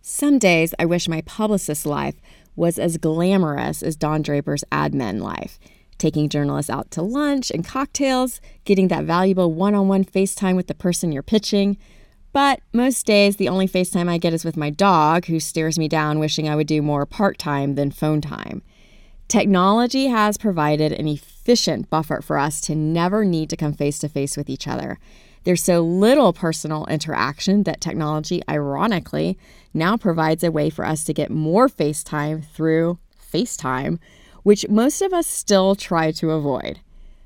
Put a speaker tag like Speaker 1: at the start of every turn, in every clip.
Speaker 1: Some days I wish my publicist's life was as glamorous as Don Draper's admin life. Taking journalists out to lunch and cocktails, getting that valuable one-on-one FaceTime with the person you're pitching. But most days, the only FaceTime I get is with my dog, who stares me down wishing I would do more part-time than phone time. Technology has provided an efficient buffer for us to never need to come face-to-face with each other. There's so little personal interaction that technology, ironically, now provides a way for us to get more FaceTime through FaceTime, which most of us still try to avoid.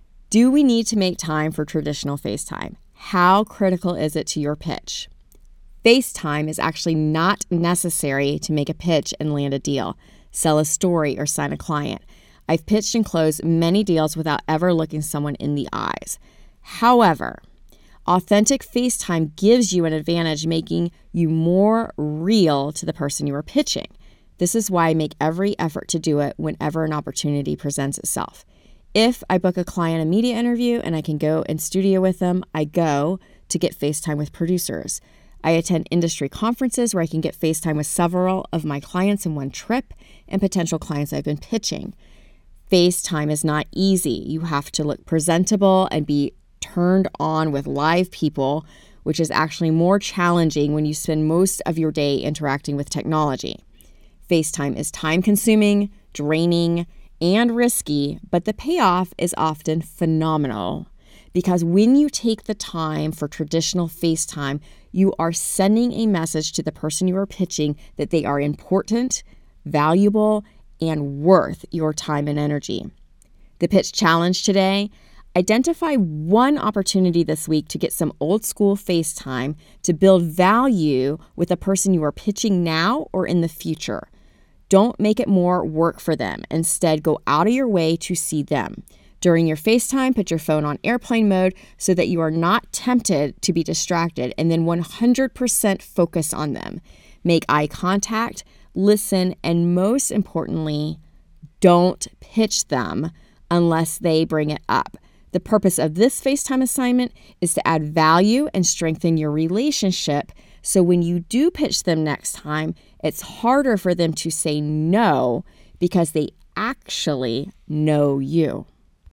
Speaker 1: Do we need to make time for traditional FaceTime? How critical is it to your pitch? FaceTime is actually not necessary to make a pitch and land a deal, sell a story, or sign a client. I've pitched and closed many deals without ever looking someone in the eyes. However, authentic FaceTime gives you an advantage, making you more real to the person you are pitching. This is why I make every effort to do it whenever an opportunity presents itself. If I book a client a media interview and I can go in studio with them, I go to get FaceTime with producers. I attend industry conferences where I can get FaceTime with several of my clients in one trip and potential clients I've been pitching. FaceTime is not easy. You have to look presentable and be turned on with live people, which is actually more challenging when you spend most of your day interacting with technology. FaceTime is time-consuming, draining, and risky, but the payoff is often phenomenal. Because when you take the time for traditional FaceTime, you are sending a message to the person you are pitching that they are important, valuable, and worth your time and energy. The pitch challenge today: identify one opportunity this week to get some old school FaceTime to build value with the person you are pitching now or in the future. Don't make it more work for them. Instead, go out of your way to see them. During your FaceTime, put your phone on airplane mode so that you are not tempted to be distracted, and then 100% focus on them. Make eye contact, listen, and most importantly, don't pitch them unless they bring it up. The purpose of this FaceTime assignment is to add value and strengthen your relationship, so when you do pitch them next time, it's harder for them to say no because they actually know you.